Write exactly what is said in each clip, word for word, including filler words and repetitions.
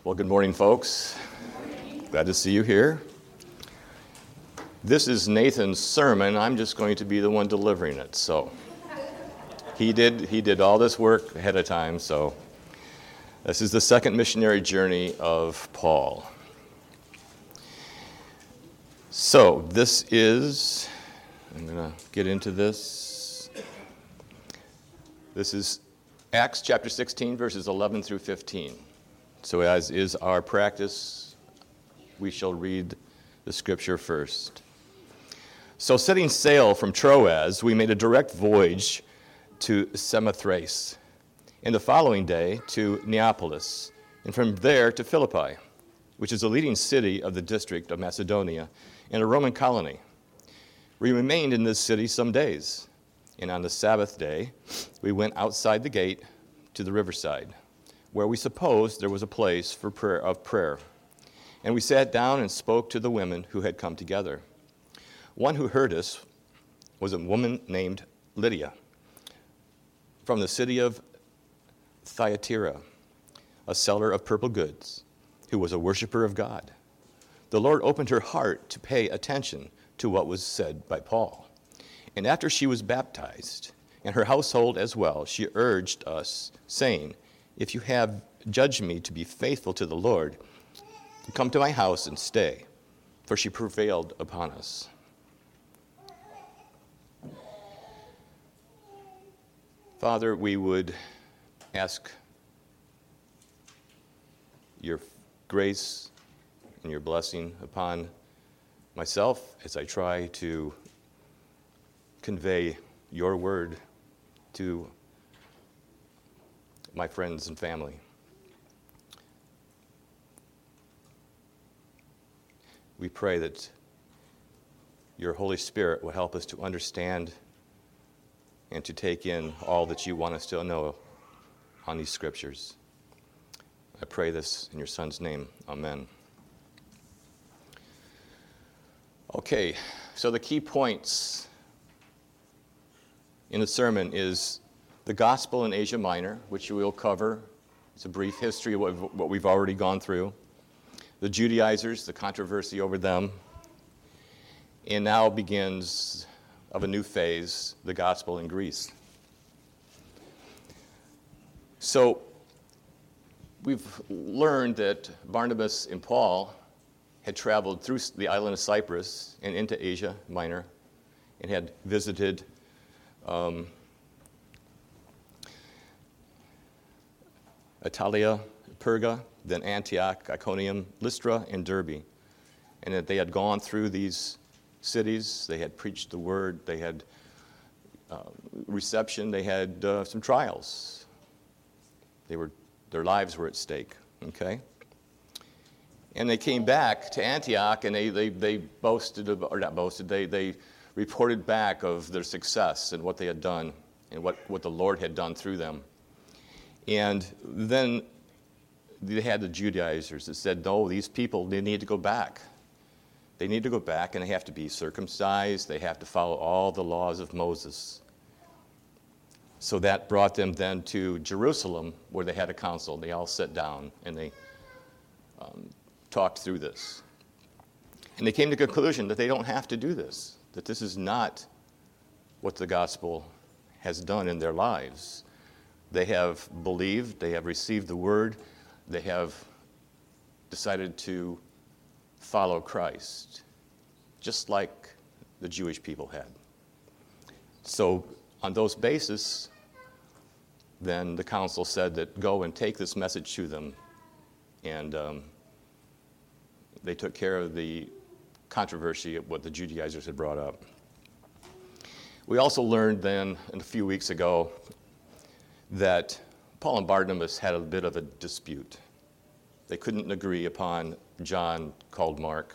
Well, good morning, folks. Glad to see you here. This is Nathan's sermon. I'm just going to be the one delivering it. So he did he did all this work ahead of time. So this is the second missionary journey of Paul. So this is, I'm going to get into this. This is Acts chapter sixteen, verses eleven through fifteen. So as is our practice, we shall read the scripture first. So setting sail from Troas, we made a direct voyage to Samothrace, and the following day to Neapolis, and from there to Philippi, which is a leading city of the district of Macedonia and a Roman colony. We remained in this city some days, and on the Sabbath day, we went outside the gate to the riverside, where we supposed there was a place for prayer of prayer. And we sat down and spoke to the women who had come together. One who heard us was a woman named Lydia, from the city of Thyatira, a seller of purple goods, who was a worshiper of God. The Lord opened her heart to pay attention to what was said by Paul. And after she was baptized, and her household as well, she urged us, saying, "If you have judged me to be faithful to the Lord, come to my house and stay," for she prevailed upon us. Father, we would ask your grace and your blessing upon myself as I try to convey your word to my friends and family. We pray that your Holy Spirit will help us to understand and to take in all that you want us to know on these scriptures. I pray this in your Son's name. Amen. Okay, so the key points in the sermon is the gospel in Asia Minor, which we will cover. It's a brief history of what we've already gone through. The Judaizers, the controversy over them. And now begins of a new phase, the gospel in Greece. So we've learned that Barnabas and Paul had traveled through the island of Cyprus and into Asia Minor and had visited um, Italia, Perga, then Antioch, Iconium, Lystra, and Derbe. And that they had gone through these cities, they had preached the word, they had uh, reception, they had uh, some trials. They were, their lives were at stake, okay? And they came back to Antioch and they, they, they boasted, about, or not boasted, they, they reported back of their success and what they had done and what, what the Lord had done through them. And then they had the Judaizers that said, no, these people, they need to go back. They need to go back and they have to be circumcised. They have to follow all the laws of Moses. So that brought them then to Jerusalem where they had a council. They all sat down and they um, talked through this. And they came to the conclusion that they don't have to do this, that this is not what the gospel has done in their lives. They have believed, they have received the word, they have decided to follow Christ, just like the Jewish people had. So on those basis, then the council said that go and take this message to them, and um, they took care of the controversy of what the Judaizers had brought up. We also learned then, a few weeks ago, that Paul and Barnabas had a bit of a dispute. They couldn't agree upon John called Mark.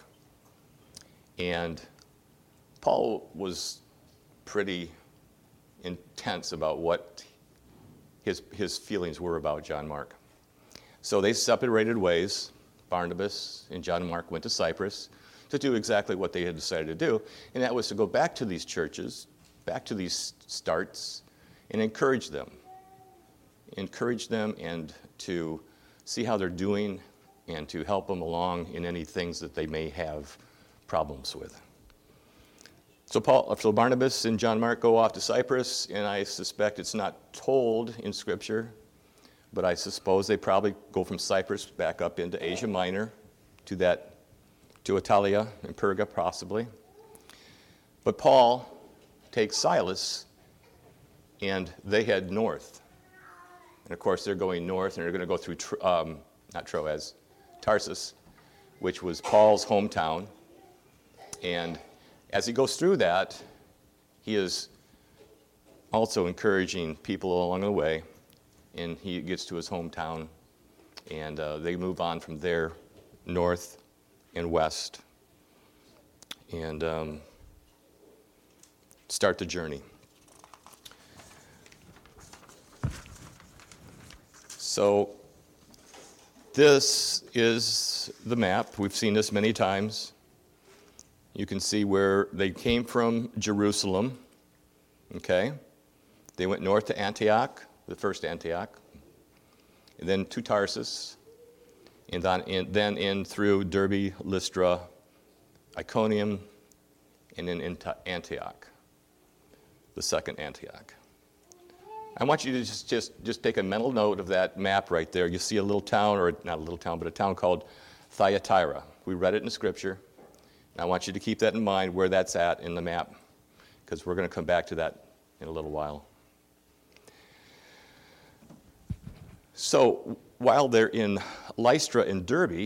And Paul was pretty intense about what his, his feelings were about John Mark. So they separated ways. Barnabas and John Mark went to Cyprus to do exactly what they had decided to do, and that was to go back to these churches, back to these starts, and encourage them. Encourage them and to see how they're doing and to help them along in any things that they may have problems with. So Paul, so Barnabas and John Mark go off to Cyprus, and I suspect it's not told in Scripture, but I suppose they probably go from Cyprus back up into Asia Minor to that, to Italia and Perga possibly. But Paul takes Silas, and they head north. And of course, they're going north, and they're going to go through, um, not Troas, Tarsus, which was Paul's hometown. And as he goes through that, he is also encouraging people along the way, and he gets to his hometown, and uh, they move on from there north and west, and um, start the journey. So this is the map. We've seen this many times. You can see where they came from Jerusalem, okay? They went north to Antioch, the first Antioch, and then to Tarsus, and then in, then in through Derbe, Lystra, Iconium, and then into Antioch, the second Antioch. I want you to just, just, just take a mental note of that map right there. You see a little town, or not a little town, but a town called Thyatira. We read it in Scripture. And I want you to keep that in mind where that's at in the map, because we're going to come back to that in a little while. So while they're in Lystra and Derbe,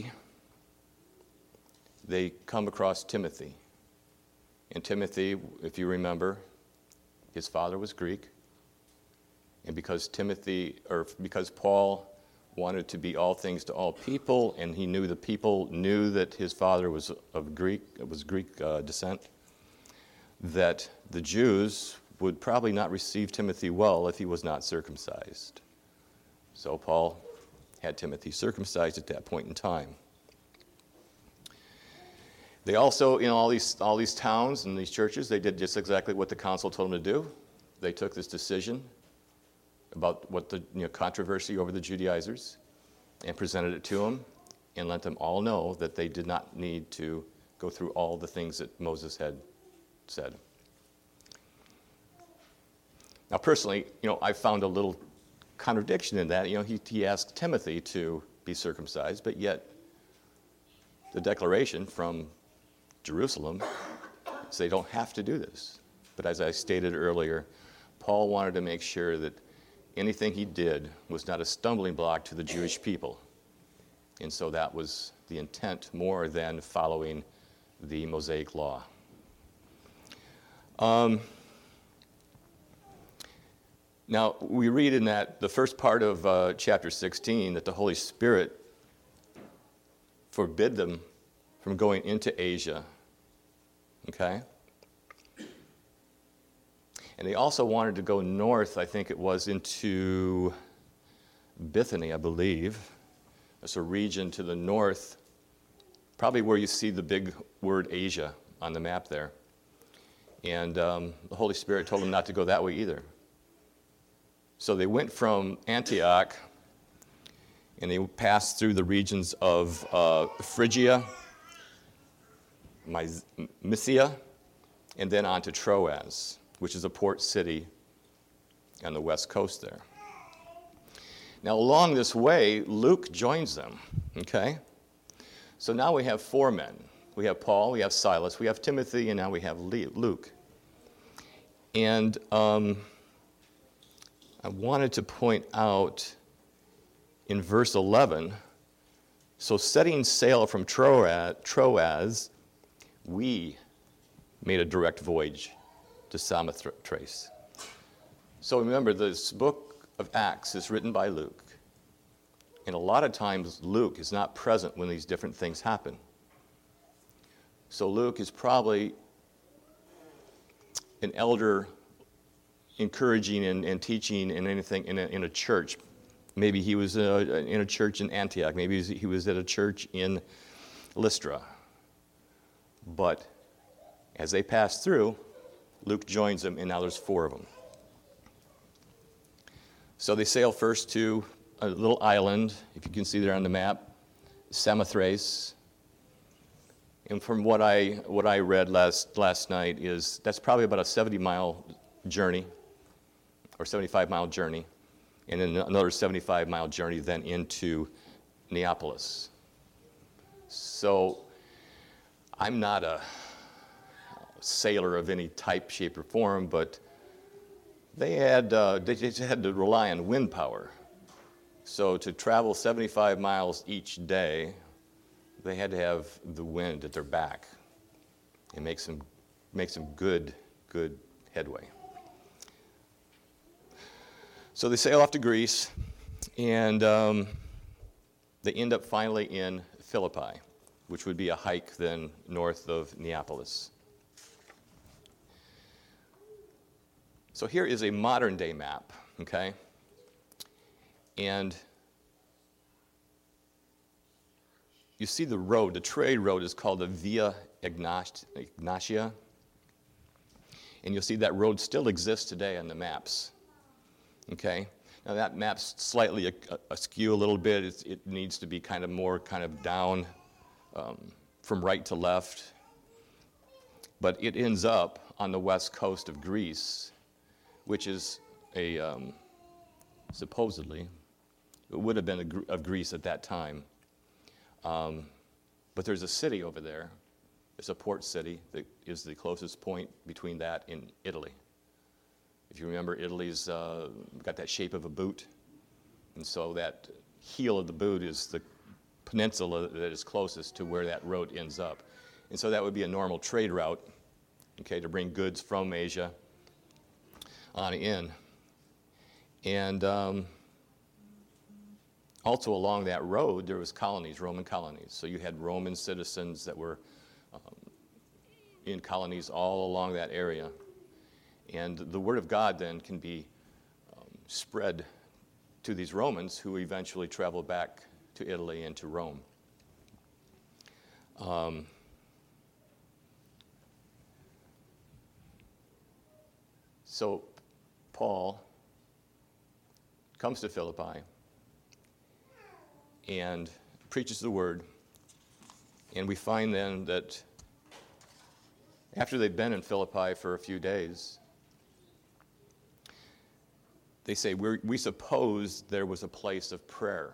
they come across Timothy. And Timothy, if you remember, his father was Greek. And because Timothy, or because Paul wanted to be all things to all people, and he knew the people knew that his father was of Greek, was Greek uh, descent, that the Jews would probably not receive Timothy well if he was not circumcised. So Paul had Timothy circumcised at that point in time. They also, in all these all these towns and these churches, they did just exactly what the council told them to do. They took this decision about what the you know, controversy over the Judaizers, and presented it to them, and let them all know that they did not need to go through all the things that Moses had said. Now, personally, you know, I found a little contradiction in that. You know, he, he asked Timothy to be circumcised, but yet the declaration from Jerusalem says they don't have to do this. But as I stated earlier, Paul wanted to make sure that anything he did was not a stumbling block to the Jewish people. And so that was the intent more than following the Mosaic law. Um, now, we read in that the first part of uh, chapter sixteen that the Holy Spirit forbid them from going into Asia. Okay? And they also wanted to go north, I think it was, into Bithynia, I believe. It's a region to the north, probably where you see the big word Asia on the map there. And um, the Holy Spirit told them not to go that way either. So they went from Antioch, and they passed through the regions of uh, Phrygia, Mysia, and then on to Troas, which is a port city on the west coast there. Now, along this way, Luke joins them, okay? So now we have four men. We have Paul, we have Silas, we have Timothy, and now we have Luke. And um, I wanted to point out in verse eleven, so setting sail from Troas, Troas, we made a direct voyage to Samothrace. So remember, this book of Acts is written by Luke. And a lot of times Luke is not present when these different things happen. So Luke is probably an elder encouraging and, and teaching in anything in a, in a church. Maybe he was uh, in a church in Antioch. Maybe he was at a church in Lystra. But as they pass through, Luke joins them, and now there's four of them. So they sail first to a little island, if you can see there on the map, Samothrace. And from what I what I read last last night is that's probably about a seventy mile journey or seventy-five mile journey, and then another seventy-five mile journey then into Neapolis. So I'm not a sailor of any type, shape, or form, but they had uh, they just had to rely on wind power. So to travel seventy-five miles each day, they had to have the wind at their back and make some make some good good headway. So they sail off to Greece, and um, they end up finally in Philippi, which would be a hike then north of Neapolis. So here is a modern day map, okay? And you see the road, the trade road is called the Via Egnatia. And you'll see that road still exists today on the maps, okay? Now that map's slightly askew a little bit. It's, it needs to be kind of more kind of down um, from right to left. But it ends up on the west coast of Greece, which is a, um, supposedly, it would have been a, of Greece at that time. Um, but there's a city over there. It's a port city that is the closest point between that and Italy. If you remember, Italy's uh, got that shape of a boot. And so that heel of the boot is the peninsula that is closest to where that road ends up. And so that would be a normal trade route, okay, to bring goods from Asia on in. And um, also along that road, there was colonies, Roman colonies. So you had Roman citizens that were um, in colonies all along that area. And the word of God then can be um, spread to these Romans who eventually traveled back to Italy and to Rome. Um, so Paul comes to Philippi and preaches the word, and we find then that after they've been in Philippi for a few days, they say, We're, we suppose there was a place of prayer.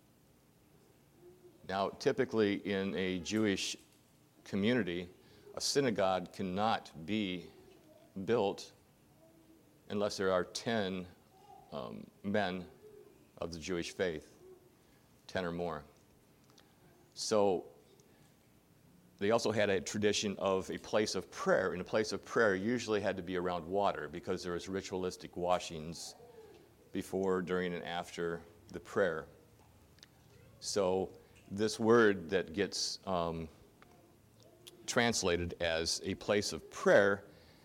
Now, typically in a Jewish community, a synagogue cannot be built unless there are ten um, men of the Jewish faith, ten or more. So they also had a tradition of a place of prayer, and a place of prayer usually had to be around water because there was ritualistic washings before, during, and after the prayer. So this word that gets um, translated as a place of prayer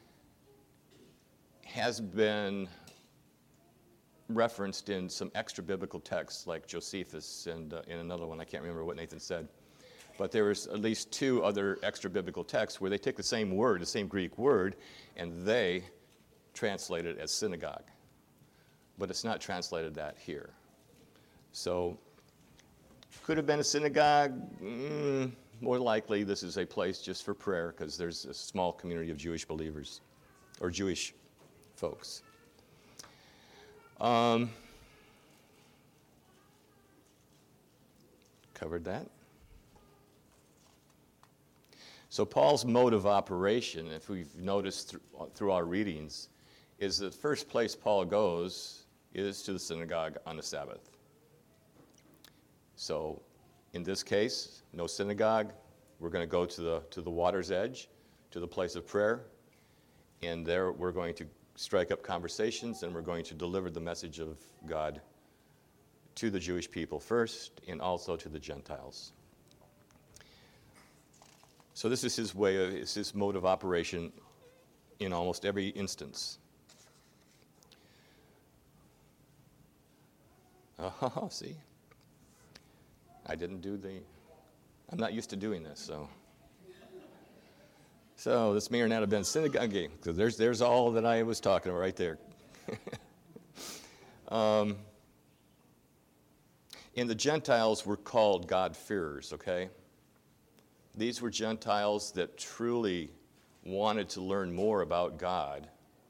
has been referenced in some extra biblical texts like Josephus and uh, in another one, I can't remember what Nathan said. But there was at least two other extra biblical texts where they take the same word, the same Greek word, and they translate it as synagogue. But it's not translated that here. So, could have been a synagogue. Mm, more likely, this is a place just for prayer because there's a small community of Jewish believers or Jewish folks. Um, covered that. So Paul's mode of operation, if we've noticed through, through our readings, is the first place Paul goes is to the synagogue on the Sabbath. So in this case, no synagogue. We're going to go to the to the water's edge, to the place of prayer, and there we're going to strike up conversations, and we're going to deliver the message of God to the Jewish people first, and also to the Gentiles. So this is his way, of, it's his mode of operation in almost every instance. Oh, see? I didn't do the, I'm not used to doing this, so. So this may or not have been synagogue, because there's, there's all that I was talking about right there. um, And the Gentiles were called God-fearers, okay? These were Gentiles that truly wanted to learn more about God.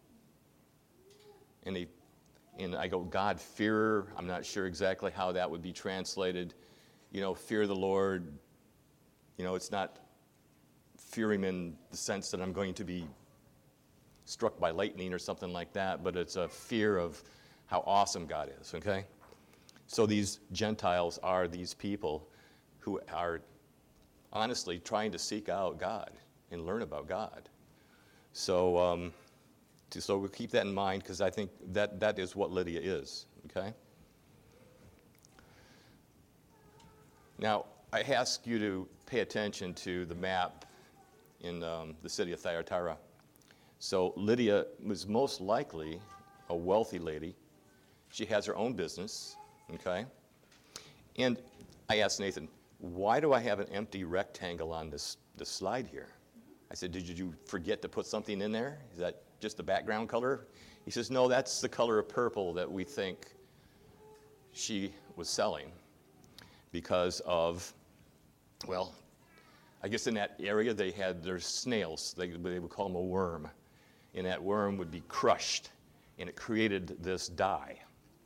And, he, and I go, God-fearer, I'm not sure exactly how that would be translated. You know, fear the Lord, you know, it's not fear him in the sense that I'm going to be struck by lightning or something like that, but it's a fear of how awesome God is, okay? So these Gentiles are these people who are honestly trying to seek out God and learn about God. So, um, so we'll keep that in mind because I think that, that is what Lydia is, okay? Now, I ask you to pay attention to the map in um, the city of Thyatira. So Lydia was most likely a wealthy lady. She has her own business, okay? And I asked Nathan, why do I have an empty rectangle on this, this slide here? I said, did you forget to put something in there? Is that just the background color? He says, no, that's the color of purple that we think she was selling because of, well, I guess in that area they had their snails. They, they would call them a worm. And that worm would be crushed, and it created this dye.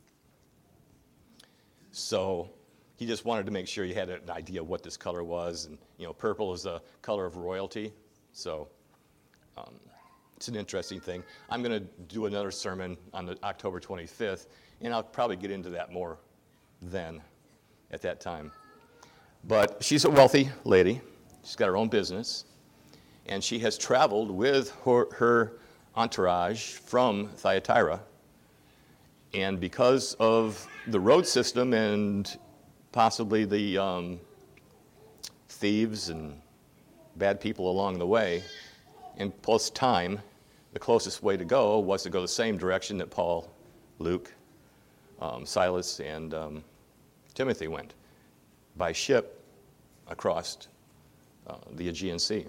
So he just wanted to make sure you had an idea what this color was. And, you know, purple is the color of royalty. So um, it's an interesting thing. I'm going to do another sermon on the October twenty-fifth, and I'll probably get into that more then, at that time. But she's a wealthy lady. She's got her own business. And she has traveled with her, her entourage from Thyatira. And because of the road system and possibly the um, thieves and bad people along the way, and plus time, the closest way to go was to go the same direction that Paul, Luke, um, Silas, and um, Timothy went, by ship across uh, the Aegean Sea.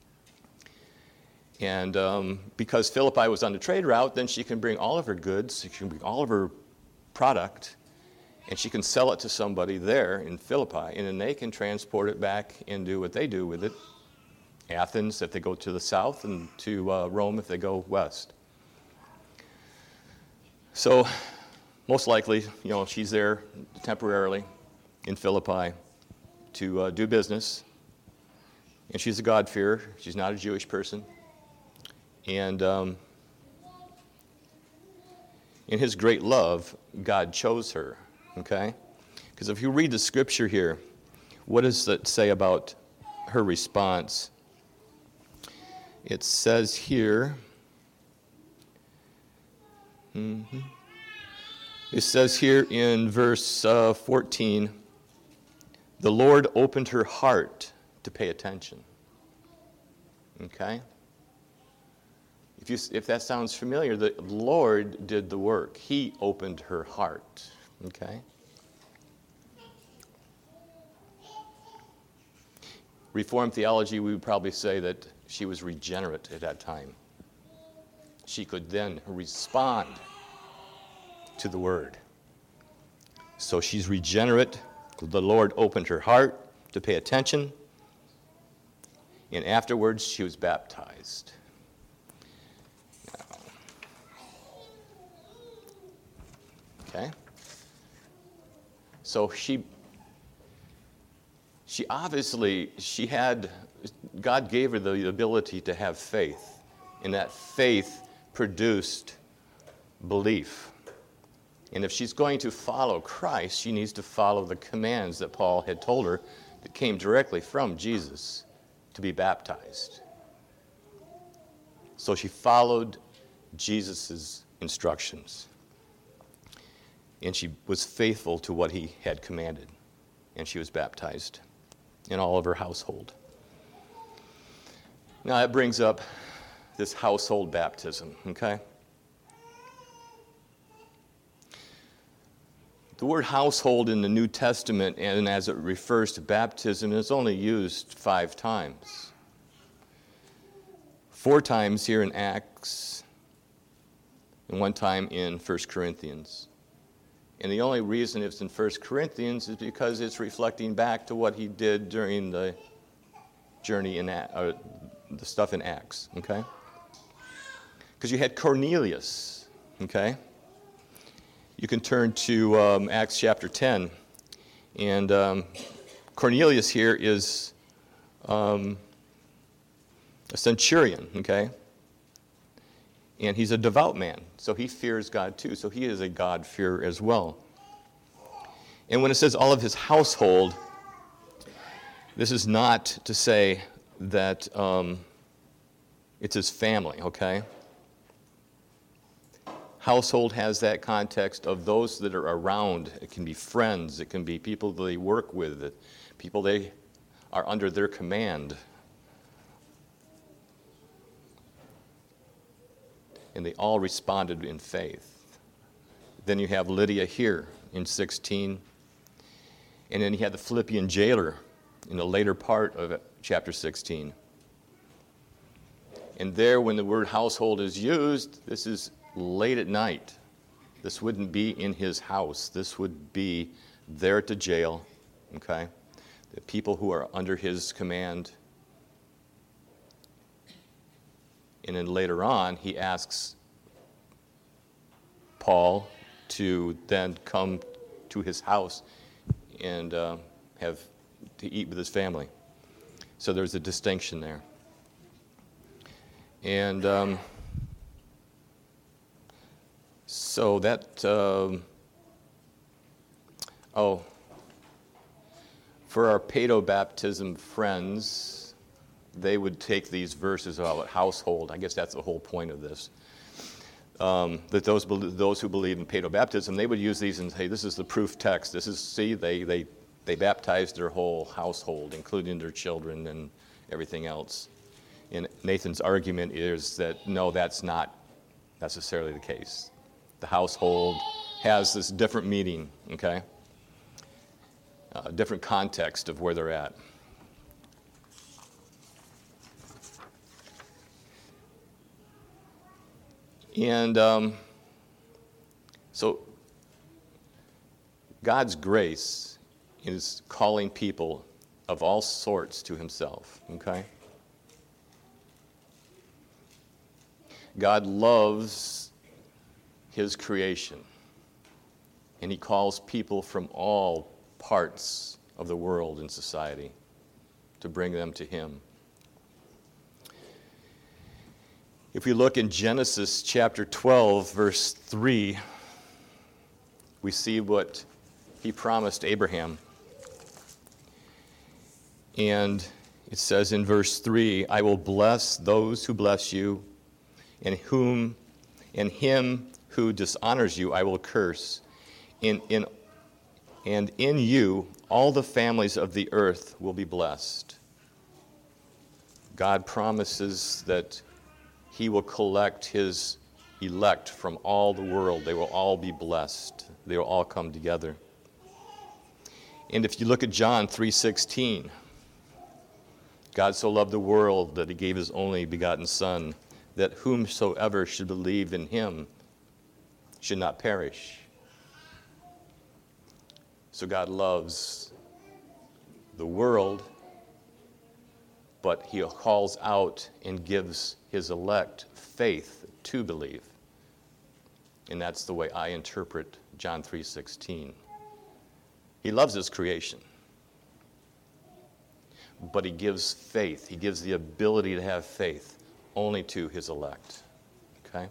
And um, because Philippi was on the trade route, then she can bring all of her goods, she can bring all of her product, and she can sell it to somebody there in Philippi, and then they can transport it back and do what they do with it. Athens if they go to the south, and to uh, Rome if they go west. So most likely, you know, she's there temporarily in Philippi to uh, do business. And she's a God-fearer. She's not a Jewish person. And um, in his great love, God chose her, okay? Because if you read the scripture here, what does it say about her response? It says here, mm-hmm. It says here in verse uh, fourteen, the Lord opened her heart to pay attention. Okay? If, you, if that sounds familiar, the Lord did the work. He opened her heart. Okay? Reformed theology, we would probably say that she was regenerate at that time. She could then respond to the word. So she's regenerate. The Lord opened her heart to pay attention. And afterwards, she was baptized. Okay? So she, she obviously, she had, God gave her the ability to have faith. And that faith produced belief. And if she's going to follow Christ, she needs to follow the commands that Paul had told her that came directly from Jesus to be baptized. So she followed Jesus' instructions. And she was faithful to what he had commanded. And she was baptized in all of her household. Now that brings up this household baptism, okay? The word household in the New Testament, and as it refers to baptism, is only used five times. Four times here in Acts, and one time in First Corinthians. And the only reason it's in First Corinthians is because it's reflecting back to what he did during the journey in uh, the stuff in Acts, okay? Because you had Cornelius, okay? You can turn to um, Acts chapter ten. And um, Cornelius here is um, a centurion, okay? And he's a devout man, so he fears God too. So he is a God-fearer as well. And when it says all of his household, this is not to say that um, it's his family, okay? Household has that context of those that are around. It can be friends. It can be people that they work with, people they are under their command. And they all responded in faith. Then you have Lydia here in sixteen. And then you had the Philippian jailer in the later part of chapter sixteen. And there, when the word household is used, this is late at night. This wouldn't be in his house. This would be there at the jail, okay? The people who are under his command. And then later on, he asks Paul to then come to his house and uh, have to eat with his family. So there's a distinction there. And um, so that, um, oh, for our paedobaptism friends, they would take these verses about household. I guess that's the whole point of this. Um, that those those who believe in paedobaptism, they would use these and say, this is the proof text. This is, see, they, they, they baptized their whole household, including their children and everything else. And Nathan's argument is that, no, that's not necessarily the case. The household has this different meaning, okay? A different context of where they're at. And um, so God's grace is calling people of all sorts to himself, okay? God loves his creation, and he calls people from all parts of the world and society to bring them to him. If we look in Genesis chapter twelve, verse three, we see what he promised Abraham. And it says in verse three, I will bless those who bless you, and whom and him who dishonors you I will curse. In, in, and in you all the families of the earth will be blessed. God promises that he will collect his elect from all the world. They will all be blessed. They will all come together. And if you look at John three sixteen, God so loved the world that he gave his only begotten Son, that whomsoever should believe in him should not perish. So God loves the world, but he calls out and gives his elect faith to believe. And that's the way I interpret John three sixteen. He loves his creation, but he gives faith. He gives the ability to have faith only to his elect. Okay?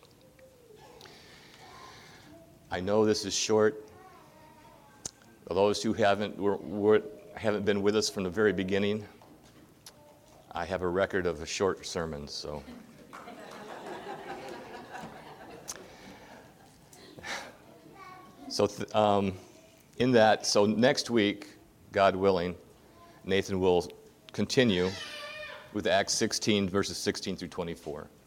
I know this is short. For those who haven't were, were, haven't been with us from the very beginning, I have a record of a short sermon, so. So th- um, in that, so next week, God willing, Nathan will continue with Acts sixteen, verses sixteen through twenty-four.